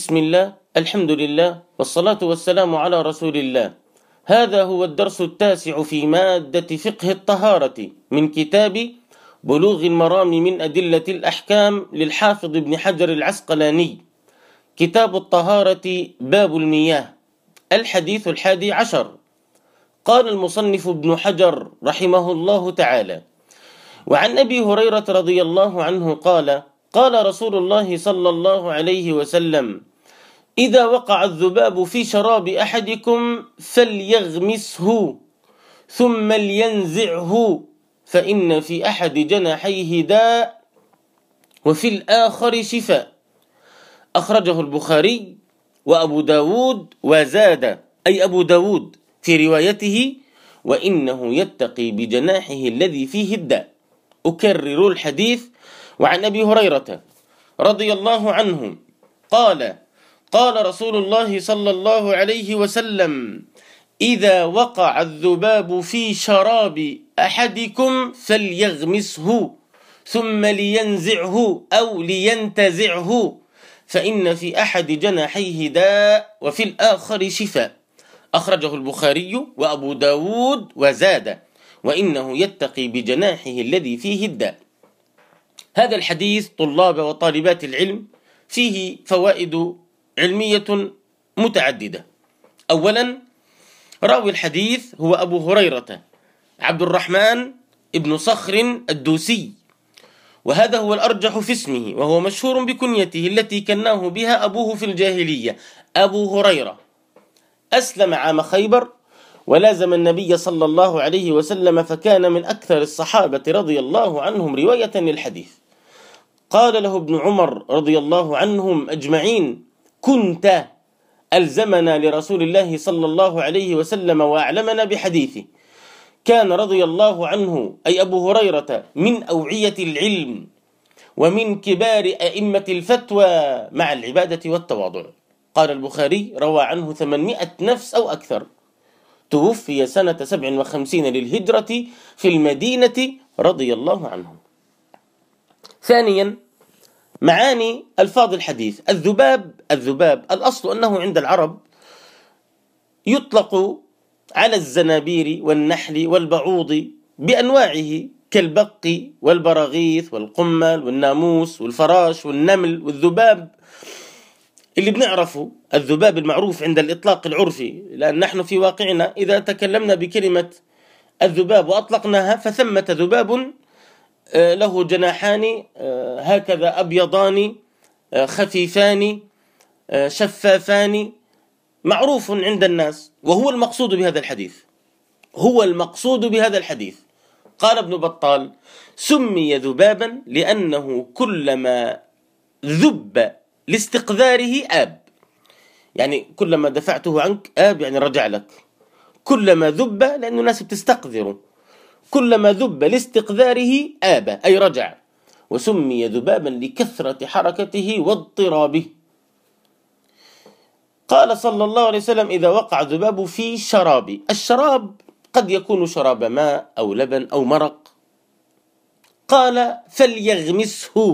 بسم الله، الحمد لله، والصلاة والسلام على رسول الله. هذا هو الدرس التاسع في مادة فقه الطهارة من كتاب بلوغ المرام من أدلة الأحكام للحافظ ابن حجر العسقلاني، كتاب الطهارة باب المياه، الحديث 11. قال المصنف ابن حجر رحمه الله تعالى: وعن أبي هريرة رضي الله عنه قال: قال رسول الله صلى الله عليه وسلم: إذا وقع الذباب في شراب أحدكم فليغمسه ثم لينزعه فإن في أحد جناحيه داء وفي الآخر شفاء. أخرجه البخاري وأبو داود وزاد، أي أبو داود في روايته: وإنه يتقي بجناحه الذي فيه الداء. أكرر الحديث. وعن أبي هريرة رضي الله عنه قال: قال رسول الله صلى الله عليه وسلم: إذا وقع الذباب في شراب أحدكم فليغمسه ثم لينزعه أو لينتزعه فإن في أحد جناحيه داء وفي الآخر شفاء. أخرجه البخاري وأبو داود وزاد: وإنه يتقي بجناحه الذي فيه الداء. هذا الحديث طلاب وطالبات العلم فيه فوائد علمية متعددة. أولا، راوي الحديث هو أبو هريرة عبد الرحمن ابن صخر الدوسي، وهذا هو الأرجح في اسمه، وهو مشهور بكنيته التي كناه بها أبوه في الجاهلية، أبو هريرة. أسلم عام خيبر ولازم النبي صلى الله عليه وسلم، فكان من أكثر الصحابة رضي الله عنهم رواية للحديث. قال له ابن عمر رضي الله عنهم أجمعين: كنت ألزمنا لرسول الله صلى الله عليه وسلم وأعلمنا بحديثه. كان رضي الله عنه أي أبو هريرة من أوعية العلم ومن كبار أئمة الفتوى مع العبادة والتواضع. قال البخاري: روى عنه 800 نفس أو أكثر. توفي سنة 57 للهجرة في المدينة رضي الله عنه. ثانيا، معاني ألفاظ الحديث. الذباب الأصل أنه عند العرب يطلق على الزنابير والنحل والبعوض بأنواعه كالبق والبراغيث والقمل والناموس والفراش والنمل والذباب اللي بنعرفه، الذباب المعروف عند الإطلاق العرفي، لأن نحن في واقعنا إذا تكلمنا بكلمة الذباب وأطلقناها فثمة ذباب له جناحان هكذا أبيضان خفيفان شفافان، معروف عند الناس، وهو المقصود بهذا الحديث. قال ابن بطال: سمي ذبابا لأنه كلما ذب لاستقذاره آب، يعني كلما دفعته عنك آب، يعني رجع لك. كلما ذب لأنه الناس بتستقذره، كلما ذب لاستقذاره آب أي رجع. وسمي ذبابا لكثرة حركته واضطرابه. قال صلى الله عليه وسلم: إذا وقع الذباب في شراب. الشراب قد يكون شراب ماء أو لبن أو مرق. قال: فليغمسه،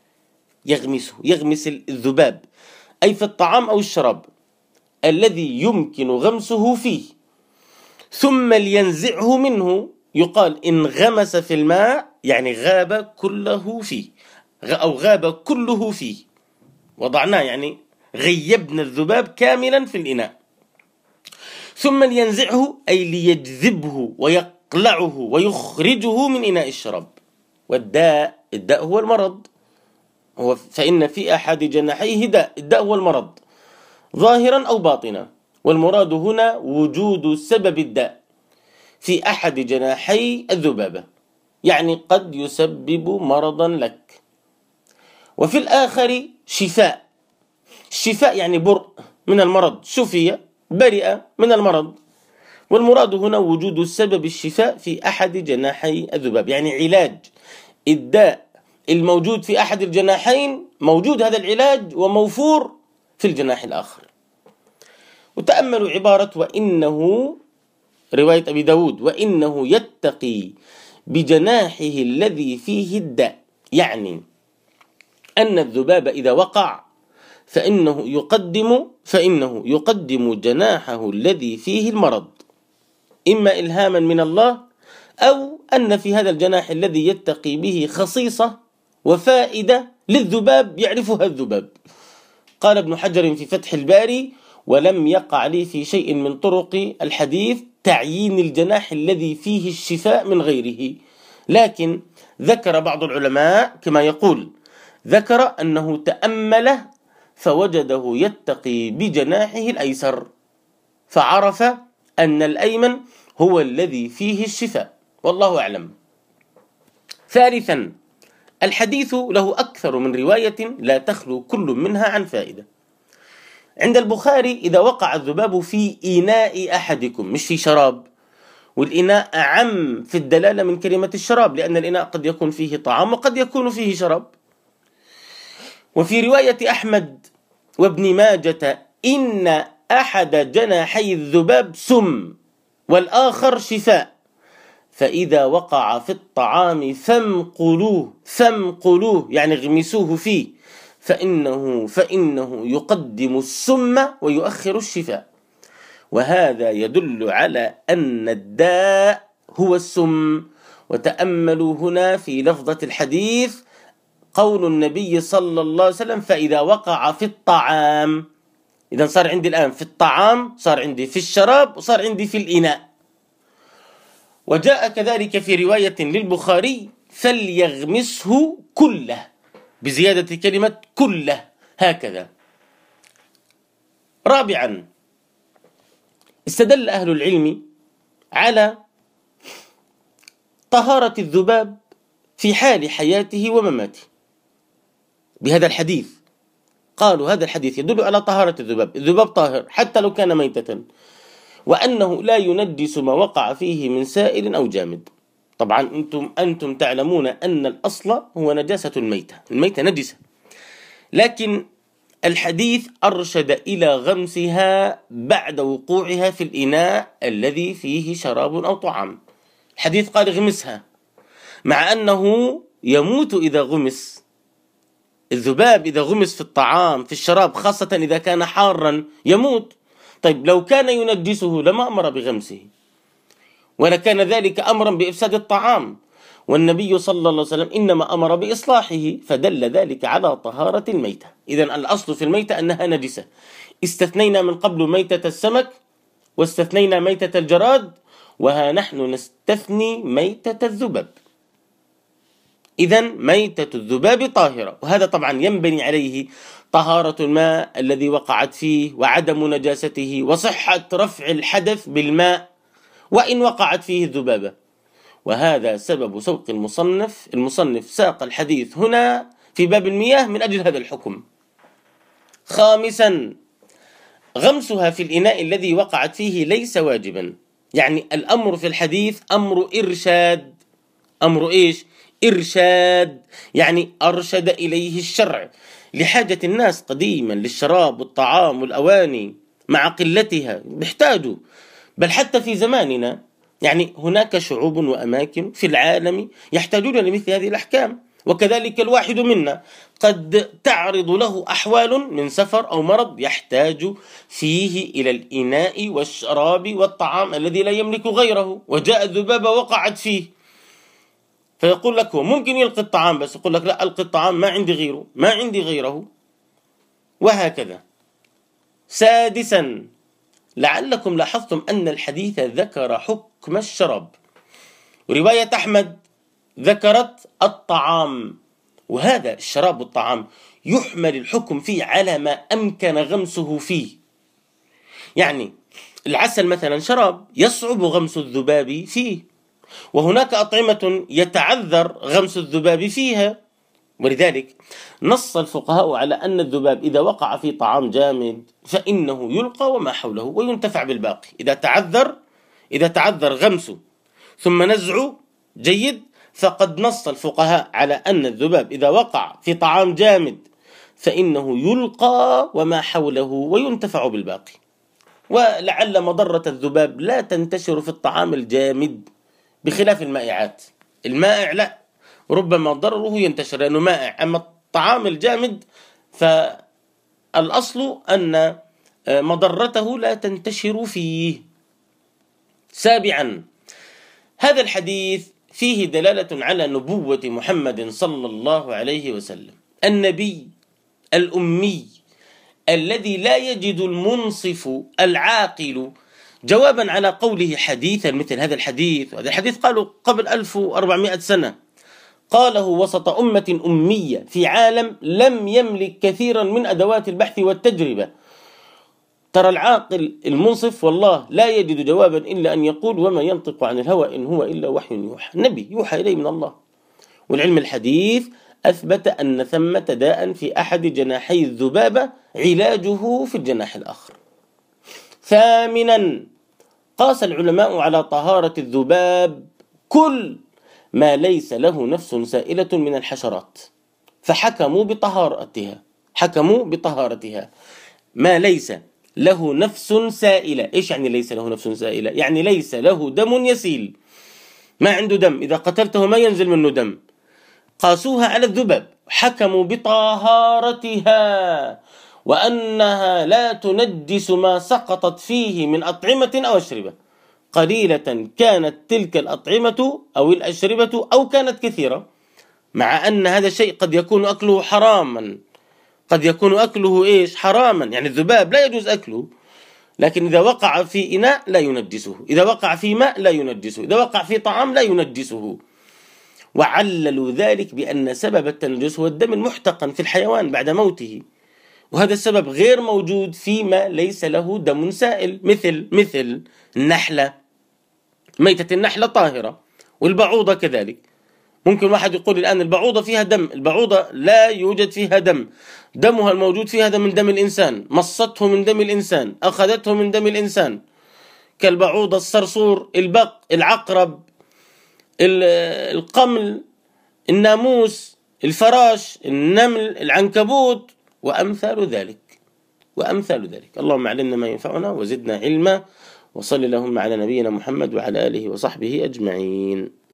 يغمس الذباب أي في الطعام أو الشراب الذي يمكن غمسه فيه، ثم لينزعه منه. يقال إن غمس في الماء يعني غاب كله فيه، أو غاب كله فيه، وضعناه يعني غيبنا الذباب كاملا في الإناء. ثم لينزعه أي ليجذبه ويقلعه ويخرجه من إناء الشراب. والداء، الداء هو المرض، فإن في أحد جناحيه داء. الداء هو المرض ظاهرا أو باطنا، والمراد هنا وجود سبب الداء في أحد جناحي الذبابة، يعني قد يسبب مرضا لك. وفي الآخر شفاء. الشفاء يعني برء من المرض، شفي برئ من المرض، والمراد هنا وجود سبب الشفاء في أحد جناحي الذباب، يعني علاج الداء الموجود في أحد الجناحين، موجود هذا العلاج وموفور في الجناح الآخر. وتأملوا عبارة وإنه، رواية أبي داود: وإنه يتقي بجناحه الذي فيه الداء، يعني أن الذباب إذا وقع فإنه يقدم جناحه الذي فيه المرض، إما إلهاما من الله، أو أن في هذا الجناح الذي يتقي به خصيصة وفائدة للذباب يعرفها الذباب. قال ابن حجر في فتح الباري: ولم يقع لي في شيء من طرق الحديث تعيين الجناح الذي فيه الشفاء من غيره، لكن ذكر بعض العلماء كما يقول، ذكر أنه تأمله فوجده يتقي بجناحه الأيسر، فعرف أن الأيمن هو الذي فيه الشفاء، والله أعلم. ثالثا، الحديث له أكثر من رواية لا تخلو كل منها عن فائدة. عند البخاري: إذا وقع الذباب في إناء أحدكم، مش في شراب، والإناء أعم في الدلالة من كلمة الشراب، لأن الإناء قد يكون فيه طعام وقد يكون فيه شراب. وفي رواية أحمد وابن ماجة: إن أحد جناحي الذباب سم والآخر شفاء، فإذا وقع في الطعام فامقلوه يعني اغمسوه فيه، فإنه يقدم السم ويؤخر الشفاء. وهذا يدل على أن الداء هو السم. وتأملوا هنا في لفظة الحديث قول النبي صلى الله عليه وسلم: فإذا وقع في الطعام. إذا صار عندي الآن في الطعام، صار عندي في الشراب، وصار عندي في الإناء. وجاء كذلك في رواية للبخاري: فليغمسه كله، بزيادة كلمة كله هكذا. رابعا، استدل أهل العلم على طهارة الذباب في حال حياته ومماته بهذا الحديث. قالوا هذا الحديث يدل على طهارة الذباب، الذباب طاهر حتى لو كان ميتة، وأنه لا ينجس ما وقع فيه من سائل أو جامد. طبعا أنتم تعلمون أن الأصل هو نجاسة الميتة نجسة، لكن الحديث أرشد إلى غمسها بعد وقوعها في الإناء الذي فيه شراب أو طعام. الحديث قال اغمسها، مع أنه يموت إذا غمس. الذباب إذا غمس في الطعام في الشراب، خاصة إذا كان حارا، يموت. طيب لو كان ينجسه لما أمر بغمسه، ولكان ذلك أمرا بإفساد الطعام، والنبي صلى الله عليه وسلم إنما أمر بإصلاحه، فدل ذلك على طهارة الميتة. إذن الأصل في الميتة أنها نجسة. استثنينا من قبل ميتة السمك، واستثنينا ميتة الجراد، وها نحن نستثني ميتة الذباب. إذن ميتة الذباب طاهرة، وهذا طبعا ينبني عليه طهارة الماء الذي وقعت فيه، وعدم نجاسته، وصحة رفع الحدث بالماء وإن وقعت فيه الذبابة. وهذا سبب سوق المصنف ساق الحديث هنا في باب المياه من أجل هذا الحكم. خامسا، غمسها في الإناء الذي وقعت فيه ليس واجبا، يعني الأمر في الحديث أمر إرشاد. أمر إيش؟ إرشاد، يعني أرشد إليه الشرع لحاجة الناس قديما للشراب والطعام والأواني مع قلتها بيحتاجوا. بل حتى في زماننا يعني هناك شعوب وأماكن في العالم يحتاجون لمثل هذه الأحكام، وكذلك الواحد منا قد تعرض له أحوال من سفر أو مرض يحتاج فيه إلى الإناء والشراب والطعام الذي لا يملك غيره، وجاء الذبابة وقعت فيه، فيقول لك هو ممكن يلقي الطعام، بس يقول لك لا، ألقي الطعام، ما عندي غيره، وهكذا. سادسا، لعلكم لاحظتم أن الحديث ذكر حكم الشراب، ورواية أحمد ذكرت الطعام، وهذا الشراب والطعام يحمل الحكم فيه على ما أمكن غمسه فيه. يعني العسل مثلا شراب يصعب غمس الذباب فيه، وهناك أطعمة يتعذر غمس الذباب فيها، ولذلك نص الفقهاء على أن الذباب إذا وقع في طعام جامد فإنه يلقى وما حوله وينتفع بالباقي. إذا تعذر غمسه ثم نزعه جيد، فقد نص الفقهاء على أن الذباب إذا وقع في طعام جامد فإنه يلقى وما حوله وينتفع بالباقي. ولعل مضرة الذباب لا تنتشر في الطعام الجامد بخلاف المائعات. المائع لا، ربما ضرره ينتشر لأنه مائع، أما الطعام الجامد الأصل أن مضرته لا تنتشر فيه. سابعا، هذا الحديث فيه دلالة على نبوة محمد صلى الله عليه وسلم، النبي الأمي الذي لا يجد المنصف العاقل جوابا على قوله حديثا مثل هذا الحديث. وهذا الحديث قالوا قبل 1400 سنة، قاله وسط أمة أمية في عالم لم يملك كثيرا من أدوات البحث والتجربة. ترى العاقل المنصف والله لا يجد جوابا إلا أن يقول وما ينطق عن الهوى إن هو إلا وحي يوحى، نبي يوحى إليه من الله. والعلم الحديث أثبت أن ثمة داء في أحد جناحي الذبابة علاجه في الجناح الآخر. ثامنا، قاس العلماء على طهارة الذباب كل ما ليس له نفس سائلة من الحشرات، فحكموا بطهارتها. ما ليس له نفس سائلة، إيش يعني ليس له نفس سائلة؟ يعني ليس له دم يسيل، ما عنده دم، إذا قتلته ما ينزل منه دم. قاسوها على الذباب، حكموا بطهارتها وأنها لا تنجس ما سقطت فيه من أطعمة أو أشربة، قليلة كانت تلك الأطعمة أو الأشربة أو كانت كثيرة، مع أن هذا الشيء قد يكون أكله حراما، قد يكون أكله حراما، يعني الذباب لا يجوز أكله، لكن إذا وقع في إناء لا ينجسه، إذا وقع في ماء لا ينجسه، إذا وقع في طعام لا ينجسه. وعللوا ذلك بأن سبب التنجس هو الدم المحتقن في الحيوان بعد موته، وهذا السبب غير موجود فيما ليس له دم سائل، مثل النحلة، ميتة النحلة طاهرة، والبعوضة كذلك. ممكن واحد يقول الآن البعوضة فيها دم، البعوضة لا يوجد فيها دم، دمها الموجود فيها دم من دم الإنسان، مصته من دم الإنسان، أخذته من دم الإنسان، كالبعوضة، الصرصور، البق، العقرب، القمل، الناموس، الفراش، النمل، العنكبوت، وأمثال ذلك. اللهم علمنا ما ينفعنا وزدنا علما، وصل اللهم على نبينا محمد وعلى آله وصحبه أجمعين.